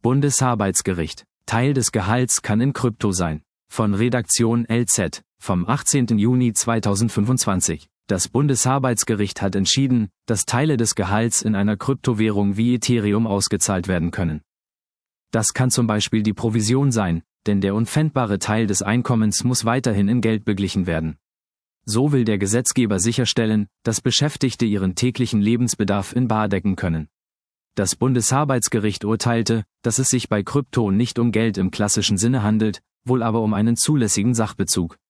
Bundesarbeitsgericht. Teil des Gehalts kann in Krypto sein. Von Redaktion LZ, vom 18. Juni 2025. Das Bundesarbeitsgericht hat entschieden, dass Teile des Gehalts in einer Kryptowährung wie Ethereum ausgezahlt werden können. Das kann zum Beispiel die Provision sein, denn der unpfändbare Teil des Einkommens muss weiterhin in Geld beglichen werden. So will der Gesetzgeber sicherstellen, dass Beschäftigte ihren täglichen Lebensbedarf in bar decken können. Das Bundesarbeitsgericht urteilte, dass es sich bei Krypto nicht um Geld im klassischen Sinne handelt, wohl aber um einen zulässigen Sachbezug.